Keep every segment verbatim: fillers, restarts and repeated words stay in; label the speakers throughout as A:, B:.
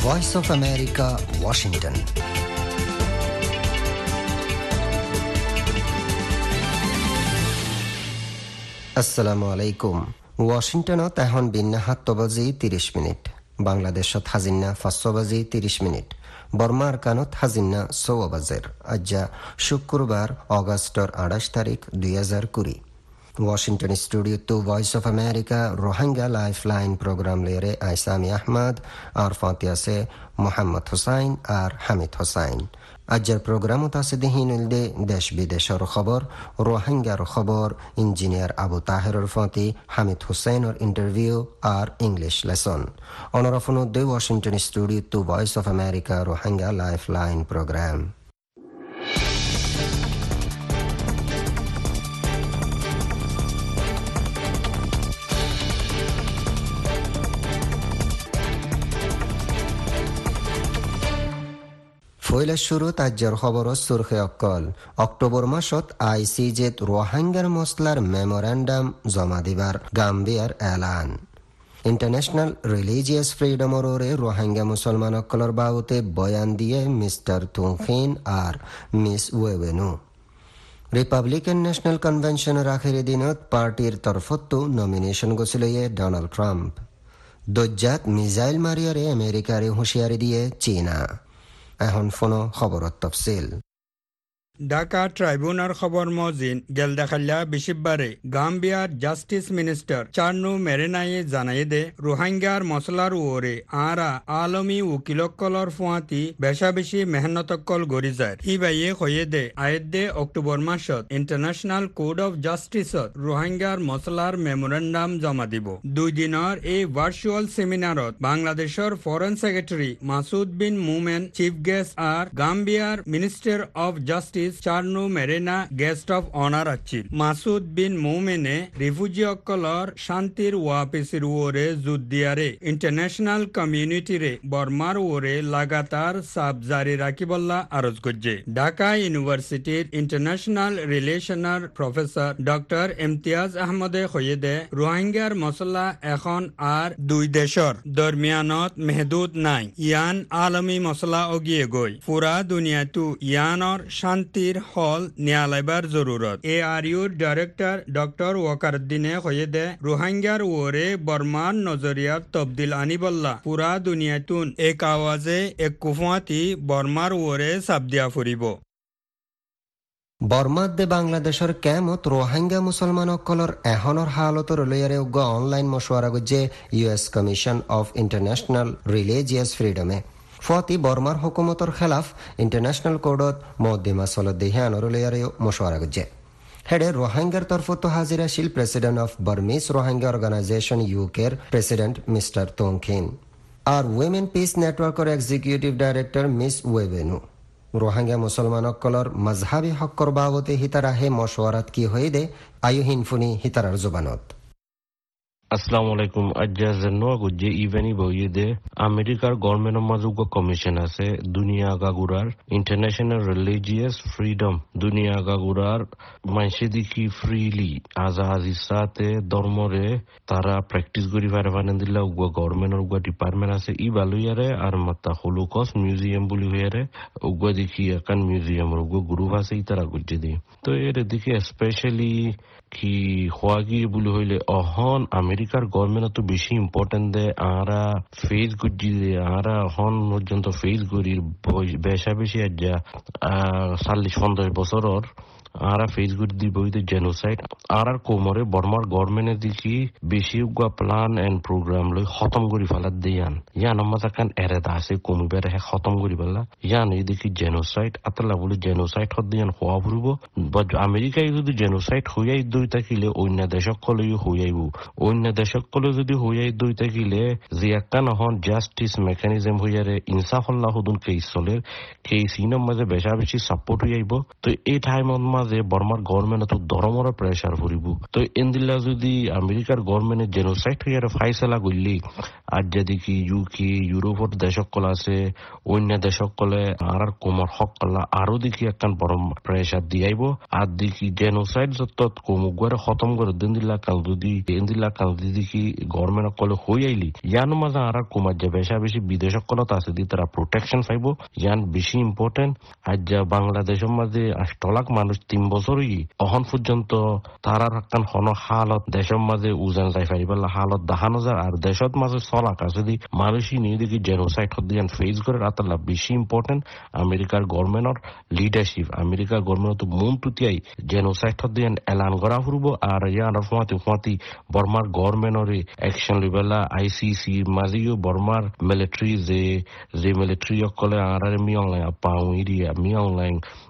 A: Voice of America, Washington. আসসালামু আলাইকুম। ওয়াশিংটনত এখন বিন্না সাতটা বাজি ত্ৰিশ মিনিট, বাংলাদেশত হাজিন্না পাঁচশো বাজি ত্ৰিশ মিনিট, বর্মার কানত হাজিন্না ছয় বাজের। আজ্জা শুক্রবার অগস্টর আঠাশ তারিখ দুই হাজার কুড়ি। Washington studio to Voice of America Rohingya life line programme লেরে আইসামি আহমদ আর ফাঁতি আছে মোহাম্মদ হুসাইন আর হামিদ হুসাইন। আজ্জার প্রোগ্রামত আছে দিহিনুলদে দেশ বিদেশের খবর, রোহিঙ্গার খবর, ইঞ্জিনিয়ার আবু তাহেরর ফাঁতি, হামিদ হুসাইনের ইন্টারভিউ আর ইংলিশ লেসন। অনরফনুদ্দে Washington studio to Voice of America Rohingya life line programme. ফৈলের শুরুত আজ্জার খবর সুরখে অকল। অক্টোবর মাসত আই সি জেত রোহিঙ্গার মসলার মেমোরেন্ডাম জমা দিবার গাম্বিয়ার এলান। ইন্টারন্যাশনাল রিলিজিয়াস ফ্রিডমর ওরে রোহিঙ্গা মুসলমান অকলর বাবতে বয়ান দিয়ে মিস্টার তুংখিন আর মিস ওয়েবেনু। রিপাবলিকান ন্যাশনাল কনভেনশনের আখেরি দিনত পার্টির তরফতো নমিনেশন গছিল ডোনাল্ড ট্রাম্প। দজ্জাত মিসাইল মারিয়ারে আমেরিকারে হুঁশিয়ারি দিয়ে চীনা। এখন ফোনো খবরত তফসিল।
B: ঢাকা ট্রাইব্যুনাল খবর মজিন গেল দেখাল্লা বিশিববারে গাম্বিয়ার জাস্টিস মিনিস্টার চার্নু মেরেনাইয়ে জানাই দে রোহিঙ্গার মশলার ওরে আরা আলমী উকিলকলর ফুয়াতি বেশা বেশি মেহনতকল গড়ি যায়। হি বাইয়ে হয়ে দে আয়ের দে অক্টোবর মাসত ইন্টারন্যাশনাল কোড অফ জাস্টিসত রোহিঙ্গার মশলার মেমোরেন্ডাম জমা দিব। দুই দিনের এই ভার্চুয়াল সেমিনারত বাংলাদেশের foreign secretary Masud bin Momen chief guest আর গাম্বিয়ার মিনিস্টার অফ জাস্টিস চার্নু মেরেনা গেস্ট অফ অনার আছিল। মাসুদ বিন মৌমেনে রিফিউজি অকলর শান্তির ওয়াপিসির ওরে যুদ্ধিয়ারে ইন্টারন্যাশনাল কমিউনিটিরে বর্মার ওরে লাগাতার সাব জারি রাখিবল্লা আরজ করছে। ঢাকা ইউনিভার্সিটির ইন্টারন্যাশনাল রিলেশনের প্রফেসর ডক্টর ইমতিয়াজ আহমদে কইয়ে রোহিঙ্গার মশলা এখন আর দুই দেশর দরমিয়ানত মেহদুদ নাই, ইয়ান আলমী মশলা অগিয়ে গই পুরা দুনিয়াতু ইয়ানর শান্তি হল নিয়ালাইবার জরুরত। এ আর ইউর ডাইরেক্টর ডক্টর ওয়াকারুদ্দিনে কয়ে দে রোহিঙ্গার ওরে বর্মার নজরিয়ার তবদিল আনিবল্লা পুরা দুনিয়াতুন এক আওয়াজে এক কুফুয়াতি বর্মার ওরে সাবদিয়া ফুরিব।
A: বর্মাদ্দে বাংলাদেশের কেমত রোহিঙ্গা মুসলমান অকলর এহনর হালতর লইয়ারে উগ্র অনলাইন মশওয়ারা গজ্জে US commission of international religious ফ্রিডমে। ফতি বর্মার হুকুমতর খেলাফ ইন্টারন্যাশনাল কোর্টত মদ্দিমা সলত দেহিয়ানর লইয়ারে মশওয়ারা গজ্জে। হেডে রোহিঙ্গার তরফতো হাজির আসিল president of Burmese Rohingya organisation ইউকের প্রেসিডেন্ট মিস্টার তোংখিন আর উইমেন পিস নেটওয়ার্কের এক্সিকিউটিভ ডাইরেক্টর মিস ওয়েবেনু। রোহিঙ্গা মুসলমান অকলর মজহাবি হক্কর বাবতে হিতারা হে মশওয়ারাত কি হয়ে দে আয়ু হিনফুনি হিতারার জবানত।
C: আসসালামু আলাইকুম। আজ্জা জেনো গুজে ইভেনি বইয়ে দে আমেরিকার গভর্নমেন্ট মাজুগ কমিশন আছে দুনিয়া গাগুরার ইন্টারন্যাশনাল রিলিজিয়াস ফ্রিডম দুনিয়া গাগুরার মাইসে দেখি ফ্রিলি আজাহাজি সাথে ধর্মরে তারা প্র্যাকটিস করি পারে পারেন দিল্লা উগা গভর্নমেন্টের উগা ডিপার্টমেন্ট আছে ই বালুয়ারে আর মাত্তা হলোকস্ট মিউজিয়াম বলি হইয়ারে উগা দেখি একান মিউজিয়ামের উগা গ্রুপ আছে ই তারা গুজে দিয়ে। তো এর দিকে স্পেশালি কি হওয়া গিয়ে বলে হইলে অহন আমেরিকার গভর্নমেন্ট তো বেশি ইম্পর্টেন্ট দেয় আরা ফেস গুজি দে আরা হন পর্যন্ত ফেস গরির বেশা বেশি যা চল্লিশ পঞ্চাশ বছরের আরা ফেস গুড়ি দি বইতে জেনোসাইড আর আর কোমরে বর্মার গভর্নমেন্টের দিকে বেশি উগা প্ল্যান এন্ড প্রোগ্রাম লই খতম করি ফেলার দিয়ান ইয়ান আমার কান এরেদা আছে কমিবার হে খতম করি ফেলা ইয়ান এই দেখি জেনোসাইড আতলা বলে জেনোসাইড হদ দিয়ান হওয়া ফুরব। আমেরিকায় যদি জেনোসাইড হইয়াই দুই থাকিলে অন্য দেশকলেও হইয়াইব, অন্য দেশকলে যদি হইয়াই দুই থাকিলে যে একটা নহন জাস্টিস মেকানিজম হইয়ারে ইনসাফ আল্লাহ হুদুন কেস চলে কেস ইনর মাঝে বেশা বেশি সাপোর্ট হইয়াইব। তো এই টাইমত মাঝে মাঝে বর্মার গভর্নমেন্ট তো ধর্মর প্রেসার ফুরিব তো এন্দিল্লা যদি আমেরিকার গভর্নমেন্টের জেনোসাইড হয়ে ফাইসলা করলি আর যেদিকে ইউকে ইউরোপের দেশকল আছে অন্য দেশকলে আর আর কোমর হক কল্লা আরো দেখি একখান বড় প্রেসার দিয়াইব আর দেখি জেনোসাইড যত কোমুগুয়ারে খতম করে দিন্দিল্লা কাল যদি এন্দিল্লা কাল দেখি গভর্নমেন্ট কলে হই আইলি ইয়ান মাঝে আর আর কোমার যে বেশা বেশি বিদেশকলত আছে দি তারা প্রোটেকশন পাইব ইয়ান বেশি ইম্পর্টেন্ট আজ যা বাংলাদেশের মাঝে আষ্ট লাখ মানুষ তিন বছরই অহন পর্যন্ত তারার একখান হন হালত দেশের মাঝে উজান যাই পারিবার হালত দেখানো যায় আর দেশত মাঝে চলাক আছে যদি মানুষই নিয়ে দেখি জেনোসাইড হদিয়ান ফেস করে আতাল্লা বেশি ইম্পর্টেন্ট আমেরিকার গভর্নমেন্টর লিডারশিপ আমেরিকার গভর্নমেন্ট তো মন তুতিয়াই জেনোসাইড হদিয়ান এলান করা ফুরব আর ইয়ানোর ফাঁতি ফাঁতি বর্মার গভর্নমেন্টরে অ্যাকশন লিবেলা আইসিসি মাঝেও বর্মার মিলিটারি যে যে মিলিটারি অকলে আর মিয়ংলাই পাও ইরিয়া মিয়ংলাই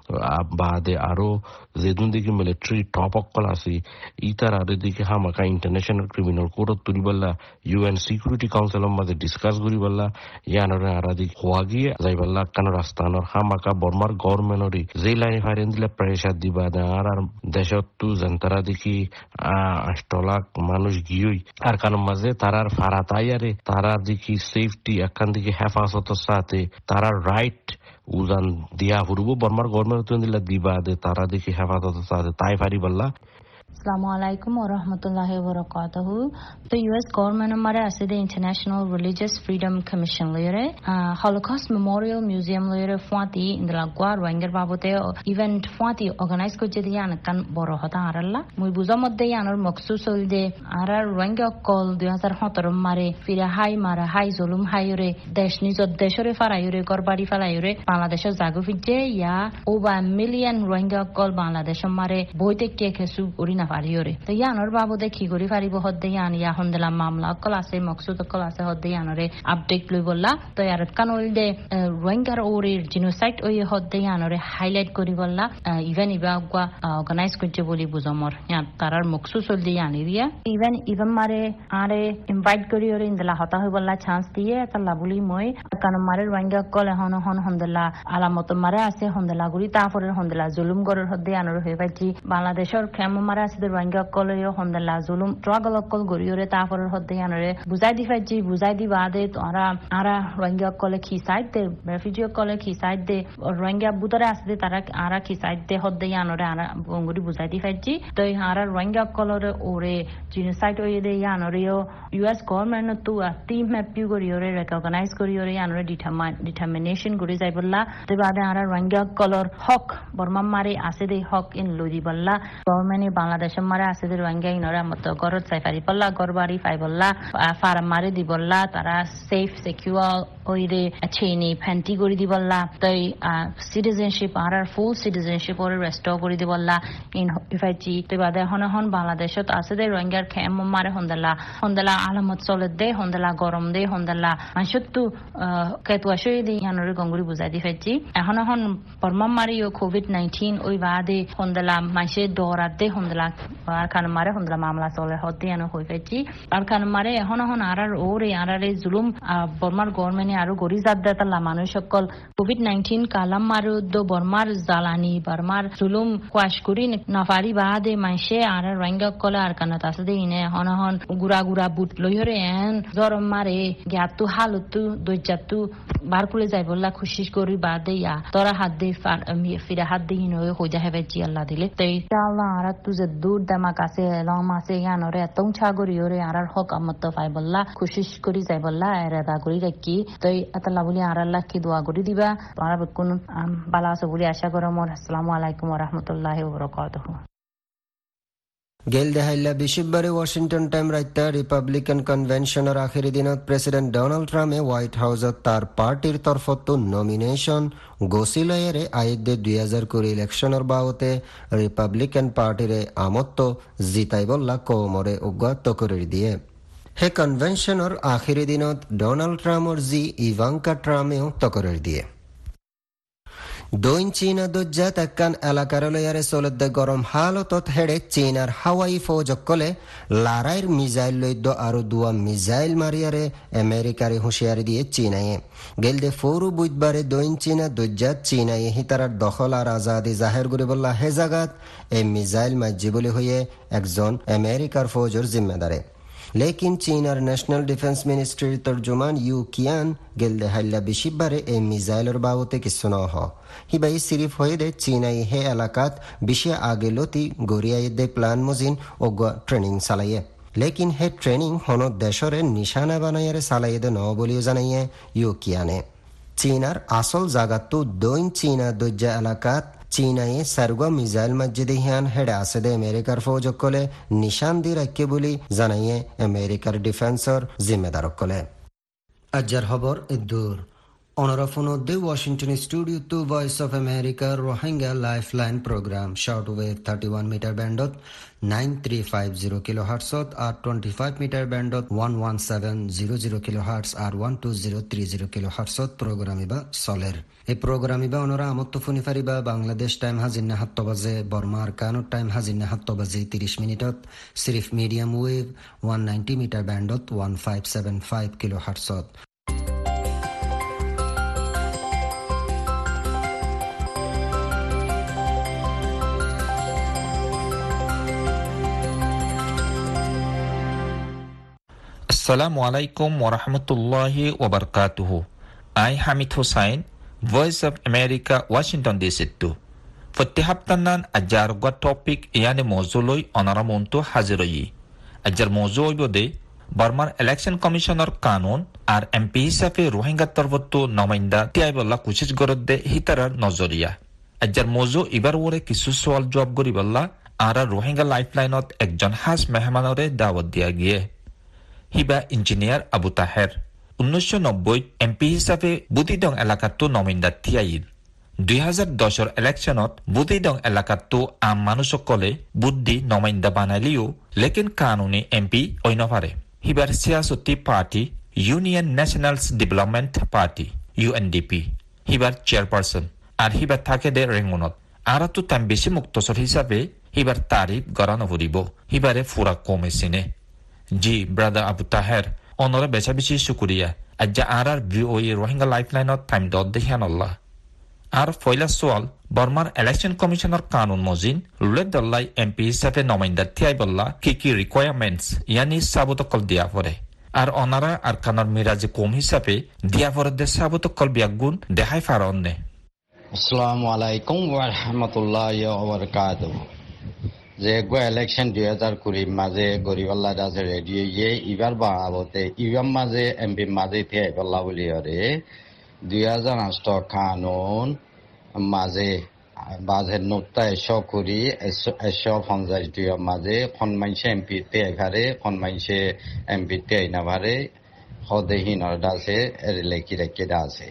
C: বাদে আরো যেদিন দিকে মিলিটারি টপ অকল আছে ইতার আর দিকে হামাকা ইন্টারন্যাশনাল ক্রিমিনাল কোর্টত তুলিবাল্লা ইউএন সিকিউরিটি কাউন্সিলের মাঝে ডিসকাস করিবাল্লা ইয়ানরে আর দিক হওয়া গিয়ে যাইবাল্লা কান রাস্তানোর হামাকা বর্মার গভর্নমেন্টরি যে লাইনে ফাইরেন দিলে প্রেসার দিবা আর আর দেশত তু জনতারা দেখি আষ্ট লাখ মানুষ গিয়েই আর কারণ মাঝে তারার ফারা তাইয়ারে তারা দেখি সেফটি একখান দিকে হেফাজতের সাথে তারা রাইট উজান দিয়া ফুরবো বর্মার গভর্নমেন্ট দিলা দিবা দে তারা দেখি হেফাজতের সাথে তাই পারি বললা
D: Assalamu alaikum wa rahmatullahi wa barakatuhu. The U S government amare ase the International Religious Freedom Commission lere Holocaust Memorial Museum lere fwati indra gwar wanger babote event fwati organize ko jedi yan kan boro hota aralla mui buza modde yanor maksus holde arar wanga kol দুই হাজার সতেরো mare fira hai mara hai zulum hayure desh nizo deshore farayure gorbari farayure bangladeshor jago fije ya over million wanga kol bangladeshor mare boite ke kesu urina পারিয়রে তো ইয়ানোর বাবদে কি করি পারিব হদ্দে ইয়ান ইয়া হন্দেলা মামলা call আছে মকসুদ call আছে হদ্দে ইয়ানরে আপডেট লই বললা তো ইয়ার কানল দে রোহিঙ্গার ওরের জিনোসাইড ওই হদ্দে ইয়ানরে হাইলাইট করি বললা ইভেন ইবা গা অর্গানাইজ করতে বলি বুঝমর ইয়া তারার মকসুদ হল দে ইয়ানি দিয়া ইভেন ইভেন মারে আরে ইনভাইট করি ওরে ইন্দলা হতা হই বললা চান্স দিয়ে তাল্লা বলি মই কান মারে রোহিঙ্গা কল হন হন হন্দেলা আলামত মারে আছে হন্দেলা গুলি তাফরের হন্দেলা জুলুম গরের হদ্দে ইয়ানরে হই পাইছি বাংলাদেশের খেম মারে আছে রোহিঙ্গা কলেও হন্দেলা জুলুম ট্রাগল অকল গরিয়রে তাফরের হদ্দে ইয়ানরে বুঝাই দি ফাইজি বুঝাই দি বাদে তোরা আরা রোহিঙ্গা কলে কি সাইড দে রেফিউজি কলে কি সাইড দে রোহিঙ্গা বুতরে আসতে তারা আরা কি সাইড দে হদ্দে ইয়ানরে আরা গঙ্গুরি বুঝাই দি ফাইজি তো আরা রোহিঙ্গা কলরে ওরে জিনোসাইড ওই দে ইয়ানরেও ইউএস গভর্নমেন্ট তু টিম ম্যাপ পিউ গরিয়রে রেকগনাইজ গরিয়রে ইয়ানরে ডিটারমাইন ডিটারমিনেশন গরি যাই বললা তে বাদে আরা রোহিঙ্গা কলর হক বর্মা মারে আছে দে হক ইন লদি বললা গভর্নমেন্টে বাংলাদেশ মারে আছে দে রোহিঙ্গা ইনরা মত গরত চাই পারি বললা গরবারি ফাই বললা ফার্ম মারে দি বললা তারা সেফ সিকিউর ওইরে চেনি ফ্যান্টি গরি দি বললা তাই সিটিজেনশিপ আর আর ফুল সিটিজেনশিপ ওরে রেস্টোর গরি দি বললা ইন ইফাইজি তে বাদে হন হন বাংলাদেশত আছে দে রোহিঙ্গার খেম মারে হন্দেলা হন্দেলা আলামত চলে দে হন্দেলা গরম দে হন্দেলা মানসুতু কেতুয়া শই দি ইয়ানরে গঙ্গুরি বুঝাই দি ফাইজি এখন হন বর্মা মারিও কোভিড নাইনটিন ওই বাদে হন্দেলা মাইসে ডরাত দে হন্দেলা আর কান মারে হন্দেলা মামলা চলে হতে ইয়ানো হই ফাইজি আর কান মারে এখন এখন আর আর ওরে আর আর জুলুম বর্মার গভর্নমেন্টে আরো গরি জাত দেতালা মানুষ সকল কোভিড নাইনটিন কালাম মারু দো বর্মার জালানি বর্মার জুলুম কোয়াশ করি নাফারি বাদে মাইসে আর আর রোহিঙ্গা কলে আর কানাত আছে দে ইনে হন হন গুড়া গুড়া বুট লইরে এন জরম মারে গ্যাতু হালতু দইজাতু বার কুলে যাই বললা খুশি করি বাদে ইয়া তোরা হাত দে ফিরে হাত দে ইনো হই যা হেবে জি আল্লাহ দিলে তাই আল্লাহ আর তু যে দূর দামা কাছে লম আছে ইয়ানরে তং ছাগরি ওরে আর আর হক আমত ফাই বললা খুশি করি যাই বললা এরাদা করি রাখি তাই আল্লাহ বলি আর আল্লাহ কি দোয়া করি দিবা তোরা কোন বালা আছে বলি আশা করো মোর আসসালামু আলাইকুম ওয়া রাহমাতুল্লাহি ওয়া বারাকাতুহু
A: গেল দেহাইলা বিশিববারে ওয়াশিংটন টাইম রাইতা রিপাবলিকান কনভেনশনের আখেরি দিনত প্রেসিডেন্ট ডোনাল্ড ট্রাম্পে হোয়াইট হাউসত তার পার্টির তরফত নমিনেশন গোসিলয়েরে আইদে দুই হাজার কুড়ি ইলেকশনের বাবতে রিপাবলিকান পার্টিরে আমত্ত জিতাই বললা কোমরে উগ্গত করে দিয়ে হে কনভেনশনের আখেরি দিনত ডোনাল্ড ট্রাম্পর জি ইভাঙ্কা ট্রাম্পেও তকরের দিয়ে দৈন চীনা দজ্জাত একান এলাকার লয়ারে চলতে গরম হালতত হেড়ে চীনার হাওয়াই ফৌজকলে লারাইর মিজাইল লৈদ্য আরো দুয়া মিজাইল মারিয়ারে আমেরিকারে হুঁশিয়ারি দিয়ে চীনায়ে গেলদে ফৌরু বুধবারে দৈন চীনা দজ্জাত চীনায়ে হিতারার দখল আর আজাদি জাহের করে বললা হে জাগাত এই মিজাইল মাজ্জি বলে হয়ে একজন আমেরিকার ফৌজর জিম্মেদারে লেকিন চীনার ন্যাশনাল ডিফেন্স মিনিস্ট্রির তর্জমান ইউ কিয়ান গেলদে হাইল্লা বিশিবারে এই মিজাইলের বাবতে কিছু নহ হিবাই সিরিফ হয়ে দে চীনাই হে এলাকাত বিশে আগে লতি গড়িয়াই দে প্লান মজিন ও ট্রেনিং চালাইয়ে লেকিন হে ট্রেনিং হন দেশরে নিশানা বানাইয়ারে চালাইয়ে দে ন বলিও জানাইয়ে ইউ কিয়ানে চীনার আসল জাগাতো দৈন চীনা দজ্জা এলাকাত চীনায়ে সারগা মিজাইল মসজিদে হিয়ান হেডে আছে দে আমেরিকার ফৌজকলে নিশান দি রাখে বলি জানাইয়ে আমেরিকার ডিফেন্সর জিম্মেদারকলে আজ্জার খবর ইদ্দুর অনরাফোন দে Washington studio to Voice of America Rohingya lifeline programme short wave thirty one metre ব্যান্ডত nine three five zero kilo হার্টসত আর টোয়েন্টি ফাইভ মিটার ব্যান্ডত one one seven zero zero kilo hertz আর one two zero three zero kilo হার্টসত programme ইবা চলের এই programme ইবা অনরা আমত্ত ফোনি ফারিবা বাংলাদেশ টাইম হাজির সাত বাজে বর্মার কানুর টাইম হাজির সাত বাজে তিরিশ মিনিটত সিরিফ medium wave one ninety metre ব্যান্ডত one five seven five kilo হার্টসত
E: Assalamu alaikum wa rahmatullahi wa barakatuhu. I Hamid Hussain, Voice of America, Washington D C two. Fotti haptanan ajar gwa topic yani mawzuloi onaramontu haziroyi. Ajar mawzuloi bode Burmar Election Commissioner Kanun আর MP হিসাবে রোহিঙ্গা তরফতো নমাইন্দা তিয়াইবল্লা কুচিস গরদে হিতারার নজরিয়া আজ্জার মৌজু ইবার ওরে কিছু সওয়াল জবাব গরিবল্লা আর রোহিঙ্গা লাইফলাইনত একজন হাজ মেহমানরে দাওয়াত দিয়া গিয়ে হিবা ইঞ্জিনিয়ার আবু তাহের উনিশশো নব্বই এমপি হিসাবে বুদিদং এলাকাতো নমিন্দা থিয়াইল দুই হাজার দশর ইলেকশনত বুদিদং এলাকাতো আম মানুষসকলে বুদ্ধি নমিন্দা বানালিও লেকিন কানুনি এমপি অইনভারে হিবার সিয়াসতি party union nationals development party U N D P হিবার চেয়ারপারসন আর হিবার থাকে দে রেঙ্গুনত আরাতো তাম বেশি মুক্তসর হিসাবে হিবার তারিফ গড়ানো ফুরিব হিবারে ফুরা কমেছিনে জি ব্রাদার আবু তাহের অনরা বেচা বেশি শুকুরিয়া আজ্জা আর আর ভিওই রোহিঙ্গা লাইফলাইনত টাইম দত দেখিয়ান আল্লাহ আর ফয়লা সোয়াল বর্মার ইলেকশন কমিশনার কানুন মজিন রুলেট দল্লাই এমপি হিসাবে নমাইন্দা থিয়াইবল্লা কি কি রিকোয়ারমেন্টস ইয়ানি সাবুতকল দিয়া পড়ে আর অনারা আর কানার মিরাজে কম হিসাবে দিয়া পড়ে দে সাবুতকল বিয়াগুন দেখাই ফারন্নে
F: আসসালামু আলাইকুম ওয়া রাহমাতুল্লাহি ওয়া বারাকাতুহু যে গো ইলেকশন দুই হাজার কুড়ি মাঝে গরিবাল্লা দাসে রেডিও ইয়ে ইবার বাবতে ইবাম মাঝে এমপি মাঝে থিয়াই বল্লা বলি হরে দুই হাজার আষ্ট কানুন মাঝে বাজে নোটটা এশো কুড়ি এশো পঞ্চাশ দুই মাঝে খন মাইসে এমপি তে ভারে খন মাইসে এমপি তে না ভারে হদেহীন দাসে লেখি রেখে দাসে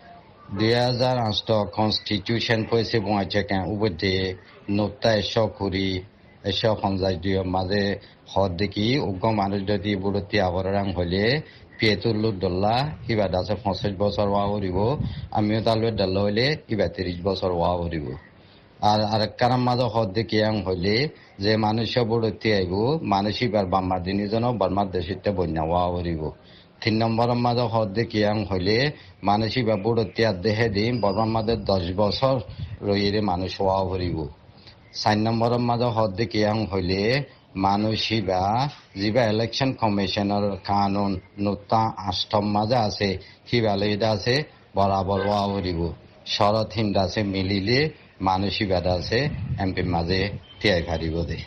F: দুই হাজার আষ্ট কনস্টিটিউশন পয়সে বঙাইছে কেন উবদে নোটটা এশো কুড়ি এশো পঞ্চাশ দুই মাঝে হদ দেখি উগ্র মানুষ যদি বুড়তি আবরাং হলে পিয়েতুল্লু দল্লা ইবা দাসে পঞ্চাশ বছর ওয়া হরিব আমিও তালবে দল্লা হইলে ইবা তিরিশ বছর ওয়া হরিব আর আরেক কারণ মাঝে হদ দেখি আং হইলে যে মানুষ বুড়তি আইব মানুষ ইবার বাম্মার দিনজন বর্মার দেশিতে বন্যা ওয়া হরিব তিন নম্বরের মাঝে হদ দেখি আং হইলে মানুষ ইবা বুড়তি আর দেহে দিন বর্মার মাঝে দশ বছর রইরে মানুষ ওয়া হরিব চার নম্বরের মাঝে হদ দেখি আং হইলে মানুষিবা যিবা ইলেকশন কমিশনের কানুন নোটা আষ্টম মাঝে আছে সিবা লইদা আছে বরাবর ওয়া হরিব শরৎ হিন্দা আছে মিলিলে মানুষিবা আছে এমপি মাঝে তিয়াই ফারিব দে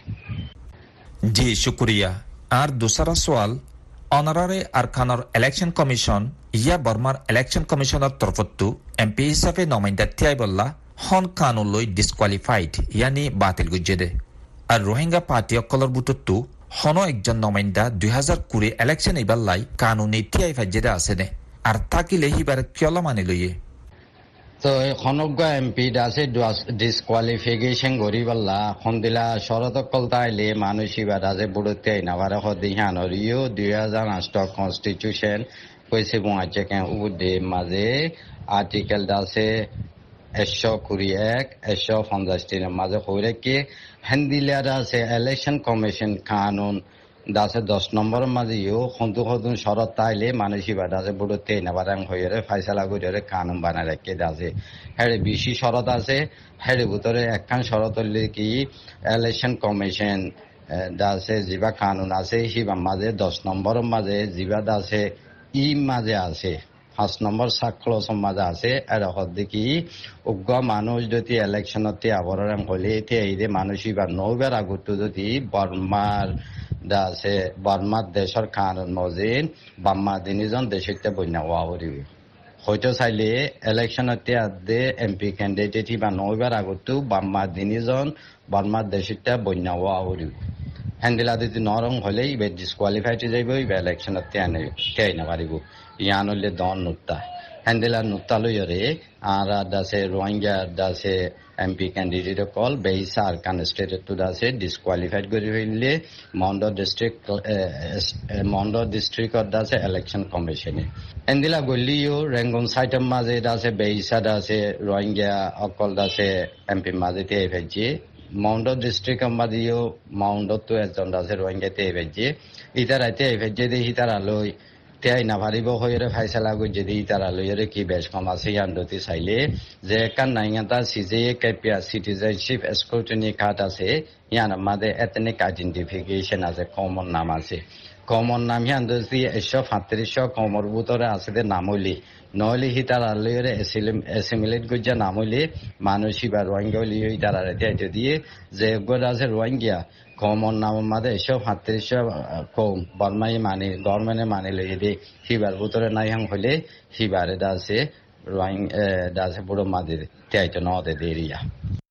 E: জি শুক্রিয়া আর দুসরা সওয়াল অনারারে আরকানর ইলেকশন কমিশন ইয়া বর্মার ইলেকশন কমিশনের তরফতো এমপি হিসাবে নমাইন্দা তিয়াই বল্লা হন কানুন লই ডিসকোয়ালিফাইড ইয়ানি বাতিল গুজে দে আর রোহিঙ্গা পার্টি অকলর বুটতো হন একজন নমাইন্দা দুই হাজার কুড়ি ইলেকশন ইবার লাই কানুনি তিয়াই ফাইজেদে আছে নে আর তাকিলে হিবার কিয়লা মানি লইয়ে
F: তো খনজ্ঞ এমপি দাসে ডিসকোয়ালিফিকেশন গরিবাল্লা খন্দিলা শরত কলতাইলে মানুষিবা দাসে বুড়তে নাবারে হদিহান হরিও দুই হাজার আষ্ট কনস্টিটিউশন পয়সে বঙাইছে কেন উবদে মাঝে আর্টিকেল দাসে একশো কুড়ি এক একশো পঞ্চাশ তিনের মাঝে হয়ে কি হ্যান্ডিলার আছে ইলেকশন কমিশন কানুন দাসে দশ নম্বরের মাঝে ইউ সন্তু সদুন শরৎ তাইলে মানুষই বা দাসে বুড়ো তেই নাবারাং হয়ে ফাইসালা করে কানুন বানায় রাখে দাসে হ্যাঁ বেশি শরৎ আছে হ্যাঁ ভিতরে একখান শরৎ হলে কি ইলেকশন কমিশন দাসে যিবা কানুন আছে সিবা মাঝে দশ নম্বরের মাঝে যিবা দাসে ই মাঝে আছে পাঁচ নম্বর সাক্ষর মাঝে আছে আর দেখি উগ্র মানুষ যদি ইলেকশনতে আবরণ হলে এতে মানুষই বা নৌবার আগত যদি বর্মার আছে বর্মার দেশের কানুন মজিন বাম্মা দিনজন দেশে বন্যা হওয়া করিব হয়তো চাইলে ইলেকশনতে আদে এমপি ক্যান্ডিডেট বা নৌবার আগত বাম্মা দিনজন বর্মার দেশে বন্যা হওয়া করিব হ্যান্ডেল যদি নরম হলে ইবে ডিসকোয়ালিফাইড হয়ে যাইব ইবে ইলেকশনতে আনে তেই না পারিব ইয়ান হলে দন নুত্তা হ্যান্ডেলার নুত্তা লইরে আর দাসে রোহিঙ্গা দাসে এমপি ক্যান্ডিডেট কল বেইসার কানস্টেটেড টু দাসে ডিসকোয়ালিফাইড করে ফেললে মন্ড ডিস্ট্রিক্ট মন্ড ডিস্ট্রিক্টত দাসে ইলেকশন কমিশনে হ্যান্ডেলা গলিও রেঙ্গন সাইটের মাঝে দাসে বেইসা দাসে রোহিঙ্গা অকল দাসে এমপি মাঝে তে ফেলছে মাউন্ড ডিস্ট্রিক্টের মাঝেও মাউন্ডত তো একজন দাসে রোহিঙ্গা তে ফেলছে ইতারা তে ফেলছে দেখি তারা লই তেই না পারিব হয়ে ফাইসালা গিয়ে দিই তারা লইরে কি বেশ কম আছে ইয়ান্ডতি চাইলে যে কান নাইঙ্গাতা সিজে কেপিয়া সিটিজেনশিপ স্ক্রুটিনি কার্ড আছে ইয়ান মাঝে এথনিক আইডেন্টিফিকেশন আছে কমন নাম আছে কমন নাম ইয়ান্ডতি একশো সাঁত্রিশ কমর ভিতরে আছে নাম হইলি নহলে সি তারা লইরে এসিমিলেট গিয়া নাম হইলে মানুষই বা রোহিঙ্গা হইলি তারা রেতে দিয়ে যে আছে রোহিঙ্গা কমন নাম মাঝে একশো সাঁত্রিশ কম বর্মাই মানি গভর্নমেন্টে মানি লই যদি সিবার ভিতরে নাই হাং হইলে সিবারে দাসে রোহিং দাসে বুড়ো মাঝে চাইতো নদে দেরিয়া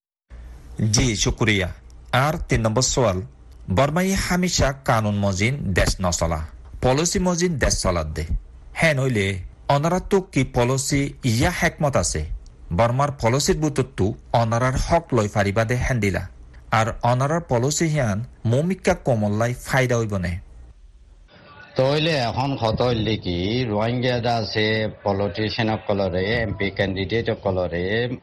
E: জি শুক্রিয়া আর তিন নম্বর সওয়াল বর্মাই হামেশা কানুন মজিন দেশ নচলা পলিসি মজিন দেশ চলাত দে হ্যাঁ নইলে অনারাতো কি পলিসি ইয়া হেকমত আছে বর্মার পলিসির বুততো অনারার হক লই ফারিবা দে হ্যান্ডিলা আর অনারার পলিসি হিয়ান মমিকা কমলাই ফায়দা হইব নে
F: তইলে এখন কত হইলে কি রোহিঙ্গা আছে পলিটিশিয়ান সকলরে এমপি ক্যান্ডিডেট সকলরে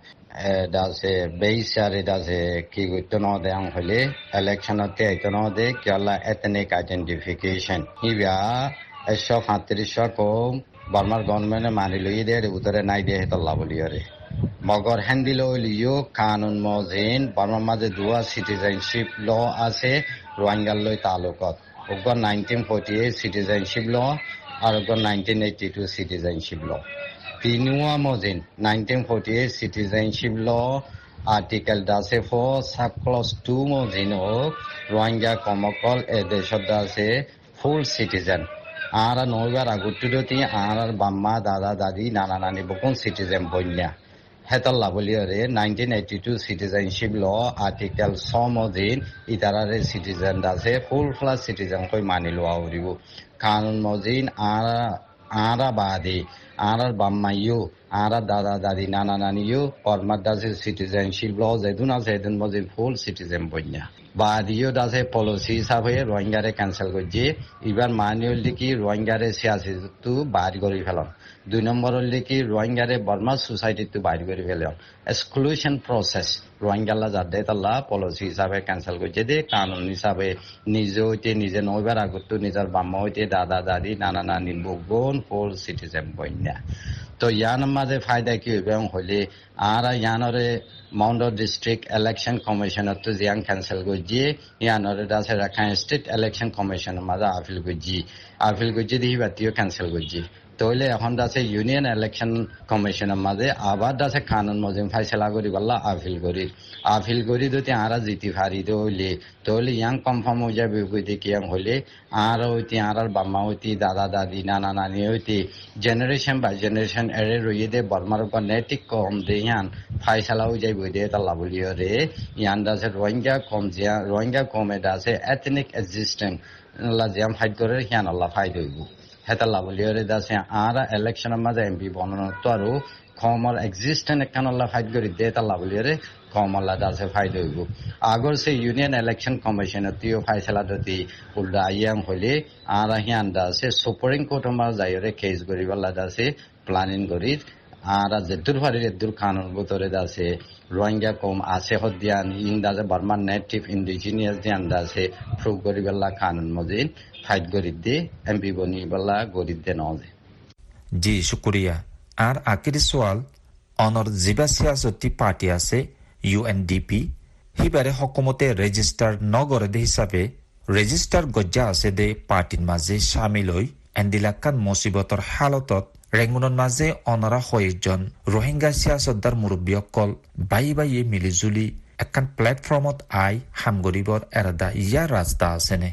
F: দাসে বেইসারে দাসে কি করতে ন দেন হলে ইলেকশনতে আইতো ন দে কেলা এথনিক আইডেন্টিফিকেশন ইবা একশো সাঁত্রিশ কম বর্মার গভর্নমেন্টে মানি লই দে উত্তরে নাই দিয়ে হেতল্লা বলিয়রে মগর হ্যান্ডিল হইলিও কানুন মজিন বর্মার মাঝে দুয়া সিটিজেনশিপ ল আছে রোহিঙ্গার লই তালুকত ওগর nineteen forty eight citizenship law আর ওগর nineteen eighty two citizenship law তিনুয়া মজিন nineteen forty eight citizenship law article দাসে ফোর সাব ক্লজ টু মজিন ও রোহিঙ্গা কমকল এ দেশত দাসে ফুল সিটিজেন আর নইবার আগুতুরতি আর বাম্মা দাদা দাদি নানা নানি বকুন সিটিজেন বন্যা হেতল্লা বলিয়রে nineteen eighty two citizenship law article সমদিন ইতারারে সিটিজেন আছে ফুল ফ্লাস সিটিজেন কই মানি লোয়া উরিব কানুন মজিন আর আরা বাদে আর বাম্মাইও আর দাদা দাদি নানা নানিও পরমার দাসে সিটিজেনশিপ ল যেদিন আছে সেদিন মজিন ফুল সিটিজেন বন্যা বাদিও দাসে পলিসি হিসাবে রোহিঙ্গারে ক্যান্সেল করছে এবার মানি হল কি রোহিঙ্গারে সিয়াসি তো বাইর করে ফেলাম দুই নম্বর হল কি রোহিঙ্গারে বর্মা সোসাইটি তো বাইর করে ফেলাম এক্সক্লুশন প্রসেস রোহিঙ্গাল্লা যাদের তাল্লা পলিসি হিসাবে ক্যান্সেল করছে দে কানুন হিসাবে নিজে হইতে নিজে নইবার আগত নিজের বাম্মা হইতে দাদা দাদি নানা নানি বগুন ফুল সিটিজেন বন্যা তো ইয়ান মাঝে ফায়দা কি হইবে হলে আর ইয়ানরে মাউন্ট ডিস্ট্রিক্ট ইলেকশন কমিশনের তো জিয়ান ক্যান্সেল করছি ইয়ানরে দাসে রাখাইন স্টেট ইলেকশন কমিশনের মাঝে আপিল করছি আপিল করছি দেখি বাতিও ক্যান্সেল করছি তইলে এখন দাসে ইউনিয়ন ইলেকশন কমিশনের মাঝে আবার দাসে কানুন মজিম ফাইসলা করি বললা আপিল করি আপিল করি যদি আরা জিতি ফারি হইলে তইলে ইয়াং কনফার্ম হয়ে যাবে কি হলে আর হইতে আর বাম্মা হইতে দাদা দাদি নানা নানি হইতে জেনারেশন বাই জেনারেশন এরে রইয়ে দে বর্মার উপর নেটিক কম দে ইয়ান ফাইসলা হয়ে যাইব দে তাল্লা বলিও রে ইয়ান দাসে রোহিঙ্গা কম জিয়া রোহিঙ্গা কমে দাসে এথনিক এক্সিস্টেন্ট লা জিয়াম ফাইট করে ইয়ান আল্লাহ ফাইদ হইব হেতাল্লা বলিওরে দাসে আর ইলেকশনের মাঝে এমপি বনানো আৰু কমল এক্সিস্টেন্ট একখান আল্লাহ ফাইট করে দে তাল্লা বলিওরে কমল্লা দাসে ফাইদ হইব আগর সে ইউনিয়ন ইলেকশন কমিশনের তিও ফাইসলা যদি উল্টা আইয়াম হলে আর হিয়ান দাসে সুপ্রিম কোর্টের মাঝে যাইরে কেস করি বল্লা দাসে প্ল্যানিং করি আর যেদুর ফারি যেদুর কানুন ভিতরে আছে রোহিঙ্গা কম আছে হদিয়ান ইন্দাজে বার্মার নেটিভ ইন্ডিজিনিয়াস দিয়ান আছে প্রুভ করি বেলা কানুন মজিদ ফাইট করি দিয়ে এমপি বনি বেলা গরিব দে নজে
E: জি শুক্রিয়া আর আকির সোয়াল অনর জিবা সিয়াসতি পার্টি আছে ইউএনডিপি হিবারে হকুমতে রেজিস্টার নগরে দে হিসাবে রেজিস্টার গজ্জা আছে দে পার্টির মাঝে সামিল হই এন্দিলাকান মুসিবতর হালতত রেঙ্গুনের মাঝে অনরা কয়েকজন রোহিঙ্গা সিয়াসতদার মুরব্বীসকল বাই বাইয়ে মিলিজুলি একান প্ল্যাটফর্মত আই হামগরিবর এরাদা ইয়ার রাস্তা আছেনে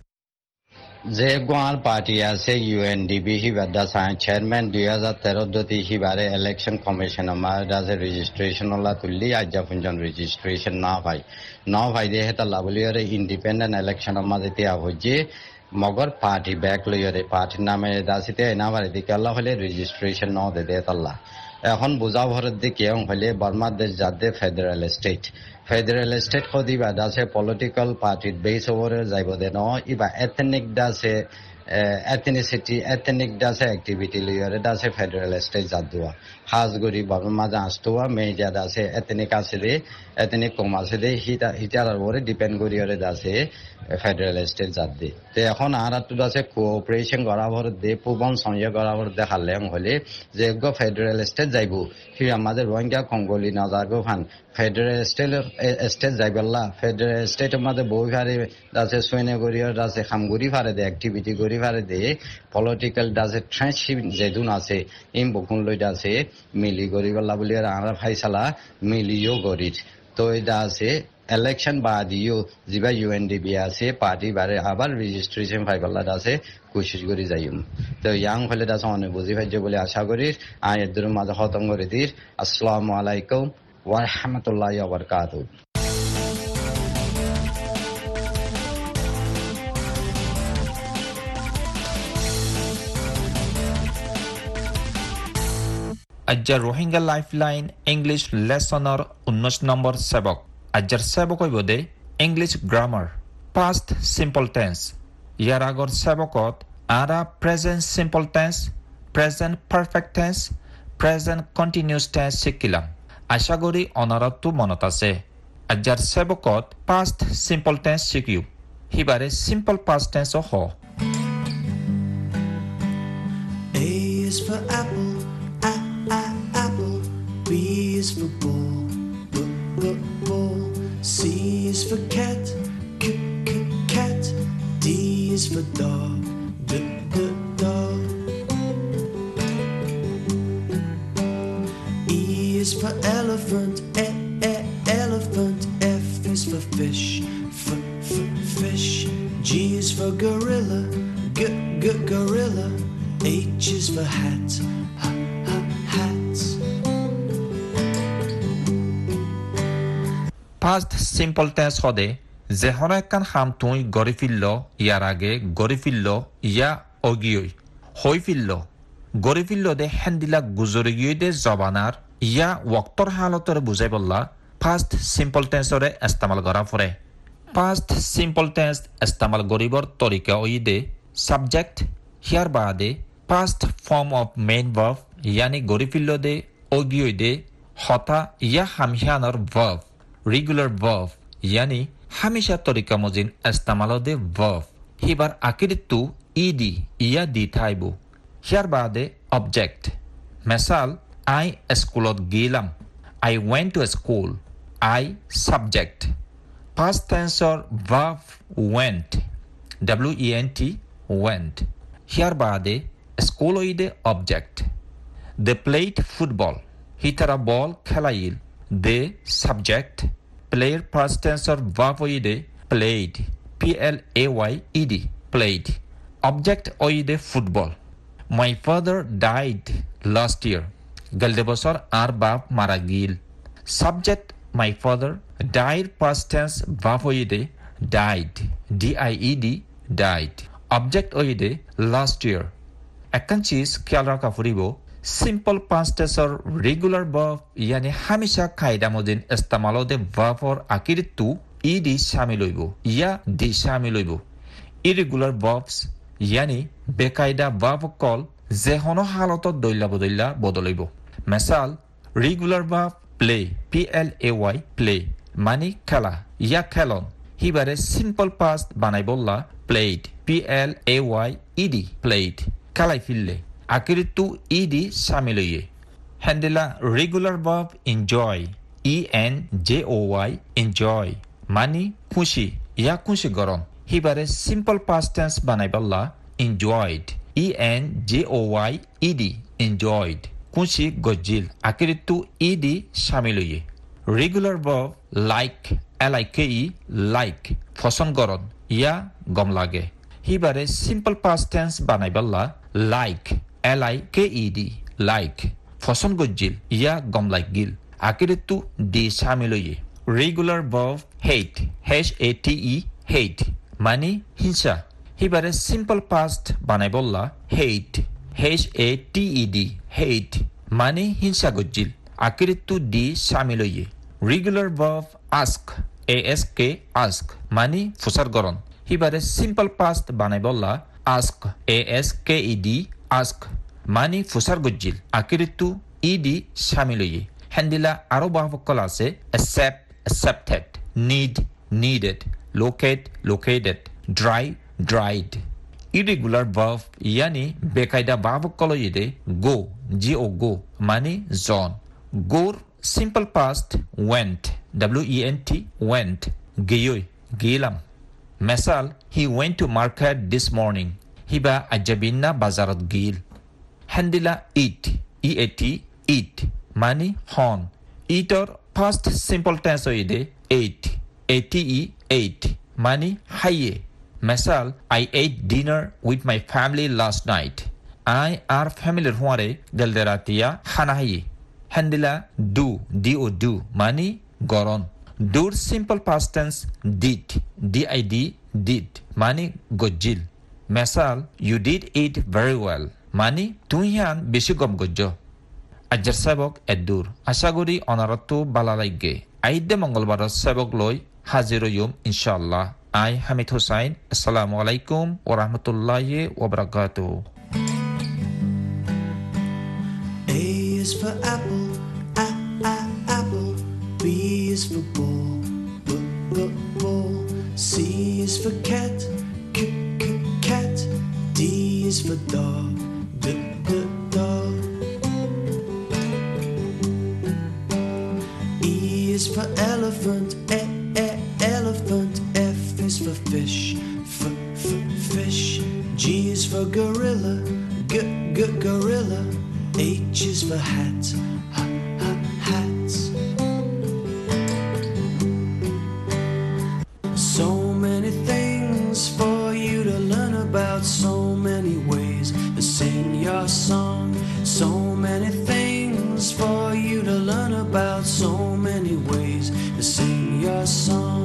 F: যে গোয়াল পার্টি আছে ইউএনডিপি হিবাদা সাইন চেয়ারম্যান দুই হাজার তেরো দতি হিবারে ইলেকশন কমিশন আমার দাসে রেজিস্ট্রেশন ওলা তুললি আজ্জা পুঞ্জন রেজিস্ট্রেশন না ভাই না ভাই দে হেতা লাবলিয়ারে ইন্ডিপেন্ডেন্ট ইলেকশন আমাদের তিয়া হচ্ছে মগর পার্টি ব্যাক লইয়ারে পার্টির নামে দাসিতে না ভাই দিকে আল্লাহ হলে রেজিস্ট্রেশন ন দে দে আল্লাহ এখন বুঝা ভরত দিকে হলে বার্মাদেশ যাদে ফেডারেল স্টেট ফেডারেল স্টেট খদিবা দাসে পলিটিক্যাল পার্টির বেস ওভারে যাইব দে ন ইবা এথনিক দাসে এথনিসিটি এথনিক দাসে অ্যাক্টিভিটি লইয়ারে দাসে ফেডারেল স্টেট যাদুয়া হাজগরি বার্মা মাঝে আসতুয়া মেজা দাসে এথনিক আছে দে এথনিক কম আছে দে হিটা হিটার ওপরে ডিপেন্ড করিয়ারে দাসে ফেডারেল স্টেট যাদ দে তো এখন আর একটু দাসে কোঅপারেশন করা ভর দে পূবন সংযোগ করা ভর দেখালে হলে যে ফেডারেল স্টেট যাইব হি আমাদের রোহিঙ্গা কঙ্গলি নাজারগো ফান ফেডারেল স্টেট স্টেট যাইবেলা ফেডারেল স্টেটের মধ্যে বই ফারে দাসে সৈন্য গরিয়ার দাসে খামগুড়ি ফারে দে অ্যাক্টিভিটি গরি ফারে দে পলিটিক্যাল দাসে ট্রান্সশিপ যেদুন আছে ইম বকুন লই দাসে মিলি গরিবেলা বলি আর আমরা ফাইসালা মিলিও গরিজ তো এটা আছে ইলেকশন বাদিও যিবা ইউএনডিপি আছে পার্টি বারে আবার রেজিস্ট্রেশন ফাইবাল্লা আছে কোশিশ করি যাইম তো ইয়াং হলে দাস অনেক বুঝি ভাইজ বলে আশা করি আর এদের মাঝে খতম করে দির আসসালামু আলাইকুম ওয়া রাহমাতুল্লাহি ওয়া বারাকাতুহু
E: আজ্জা রোহিঙ্গা লাইফলাইন ইংলিশ লেসনৰ ঊনৈশ নম্বৰ সেবক আজ্জাৰ সেবক হইব দে English grammar past simple tense ইয়ার আগর সেবকত আরা present simple tense present perfect tense present continuous tense শিকিলাম আশা করি অনারতো মনত আছে আজ্জাৰ সেবকত পাস্ট সিম্পল টেন্স শিকিও হিবারে সিম্পল পাস্ট টেন্স হ
G: A is for apple, a a apple. B is for bull, b b bull. C is for cat, c c cat. D is for dog, d d dog. E is for elephant, e e elephant. F is for fish, f f fish. G is for gorilla, g g gorilla. H is for hat, ha ha hat.
E: Past simple tense হদে যেহন একখান খাম তুই গড়ি ফিরল ইয়ার আগে গড়ি ফিরল ইয়া অগিয়ই হই ফিরল গড়ি ফিরল দে হেন্দিলা গুজরি গিয়ে দে জবানার ইয়া ওয়াক্তর হালতরে বুঝাই বললা ফার্স্ট সিম্পল টেন্সরে ইস্তেমাল করা পড়ে ফার্স্ট সিম্পল টেন্স ইস্তেমাল করিবর তরিকা ওই দে সাবজেক্ট হিয়ার বাদে first form of main verb ইয়ানি গড়ি ফিরল দে অগিয়ই দে হতা ইয়া হামহিয়ানর ভার্ব রেগুলার ভার্ব ইয়ানি হামেশা তরিকা মজিন ইস্তেমাল দে ভার্ব হিবার আকিরিতু ইডি ইয়া দি থাইবো হিয়ার বাদে অবজেক্ট মেসাল আই স্কুলত গেলাম I went to school I subject past টেন্সর verb went W E N T went হিয়ার বাদে স্কুল ওইদে অবজেক্ট দে প্লেড ফুটবল হিতারা বল খেলাইল দে সাবজেক্ট প্লেয়ার পাস্ট টেন্সর ভার্ব ওইদে played P L A Y E D played object ওইদে football my father died last year গেলদে বছর আর বাপ মারা গিল subject my father died past tense verb ওইদে died D I E D died object ওইদে লাস্ট ইয়ার একখান চিজ খেয়াল রাখা ফুরিব সিম্পল পাস্ট টেন্সর রেগুলার ভার্ব ইয়ানি হামেশা কায়দা মদিন ইস্তেমালতে ভার্বর আকিরিতু ই ডি শামিল হইব ইয়া ডি শামিল হইব ইরেগুলার ভার্বস ইয়ানি বেকায়দা ভার্ব কল যেহনো হালতত দৈলা বদৈলা বদলাইব মিসাল regular verb play P L A Y play মানে খেলা ইয়া খেলন হিবারে সিম্পল পাস্ট বানাই বললা played P L A Y E D played খেলাই ফিরলে আকিরিতু ইডি সামিল হইয়ে হ্যান্ডেলা regular verb enjoy E N J O Y enjoy মানে খুশি ইয়া খুশি গরম হিবারে সিম্পল পাস্ট টেন্স বানাই বললা enjoyed E N J O Y E D enjoyed খুশি গজ্জিল আকিরিতু ইডি সামিল হইয়ে regular verb like L I K E like ফসন গরম ইয়া গম লাগে হিবারে সিম্পল পাস্ট টেন্স বানাই বললা like L I K E D like ফসন গজ্জিল ইয়া গম লাইক গিল আকিরিতু ডি সামিল হইয়ে regular verb hate H A T E hate মানে হিংসা হিবারে সিম্পল পাস্ট বানাই বললা হেট H A T E D হেট মানে হিংসা গজ্জিল আকিরিতু ডি সামিল হইয়ে regular verb ask A S K ask মানে ফুসার গরম হিবারে সিম্পল পাস্ট বানাই বললা ask A S K E D ask মানে ফুসার গজ্জিল আকিরিতু ই ডি সামিল হইয়ে হ্যান্ডিলা আরো বাহবকল আছে accept accepted need needed locate located dry dried irregular verb yani bekaida বাহবকল ইদে go জি ও go মানে জন গোর simple past went w e n t went গিয়ই গিলাম মেসাল he went to market this morning Hiba আজাবিনা বাজারত Gill হ্যান্ডিলা eat e a t eat মানে হন ইটর first simple tense হইদে ate a t e ate মানে হাইয়ে মেসাল I ate dinner with my family last night I আর ফ্যামিলির হুয়ারে গেলদেরাতিয়া খানা হাইয়ে হ্যান্ডিলা ডু ডি ও ডু মানে গরম ডুর simple past tense did D I D did মানে গজ্জিল মেসাল you did it very well মানে তুই হান বেশি গম গজ্জ আজ্জার সেবক এদুর আশা করি অনারত্ব বালা লাগে আইদে মঙ্গলবার সেবক লই হাজির হইম ইনশাআল্লাহ আই হামিদ হুসাইন আসসালামু আলাইকুম ওয়া রাহমাতুল্লাহি ওয়া বারাকাতুহু
G: A is for apple, a a apple. B is for bull, b b bull. C is for cat, c c cat. D is for dog, d d dog. E is for elephant, e e elephant. F is for fish, f f fish. G is for gorilla, g g gorilla. H is for hat, h h hats. So many things for you to learn about, so many ways to sing your song. So many things for you to learn about, so many ways to sing your song.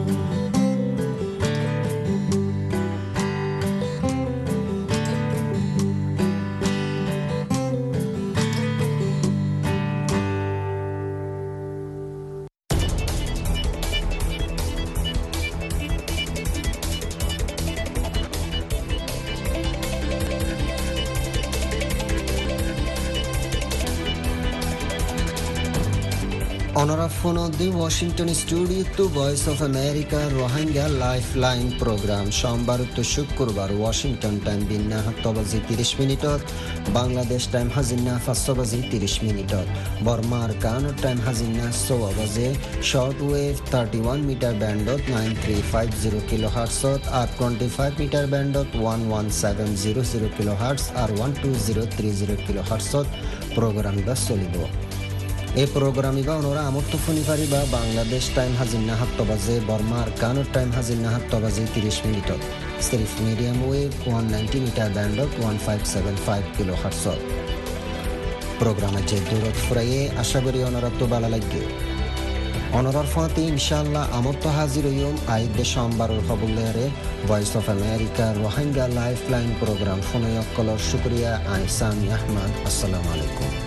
A: Honora Fono di Washington Studio to Voice of America Rohingya Lifeline Program সোমবার তো শুক্রবার Washington time বিন্না সাতটা বাজি ত্রিশ মিনিটত Bangladesh time হাজিনা পাঁচটা বাজি ত্রিশ মিনিটত বর্মার কানাডা টাইম হাজিনা ছয় বাজে short wave thirty one metre ব্যান্ডত nine three five zero kilo হার্টছত আর টোয়েন্টি ফাইভ মিটার ব্যান্ডত one one seven zero zero kilo hertz আর one two zero three zero kilo হার্টছত প্রোগ্রামটা চলিব এই প্রোগ্রাম ইবা ওনারা আমত্ত ফোনি পারিবা বাংলাদেশ টাইম হাজিনা সাতটা বাজে বর্মার কানাডা টাইম হাজিনা সাতটা বাজে ত্রিশ মিনিটত সিরিফ medium wave one ninety metre ব্যান্ডত one five seven five kilo হার্টছত প্রোগ্রামের যে দূরত ফুরাইয়ে আশা করি ওনারা তো ভালো লাগবে অনরার ফাঁতি ইনশাআল্লাহ আমত্ত হাজির হইম আইদে সোমবারের খবুলেরে voice of America Rohingya lifeline programme ফোনয়কলর শুক্রিয়া আই সামি আহমদ আসসালামু আলাইকুম